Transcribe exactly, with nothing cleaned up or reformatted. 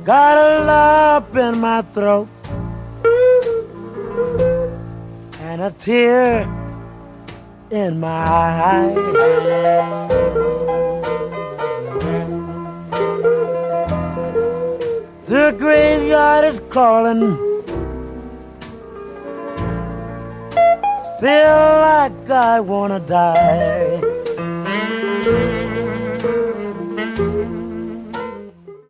got a lump in my throat and a tear in my eye. The graveyard is calling, feel like I wanna die.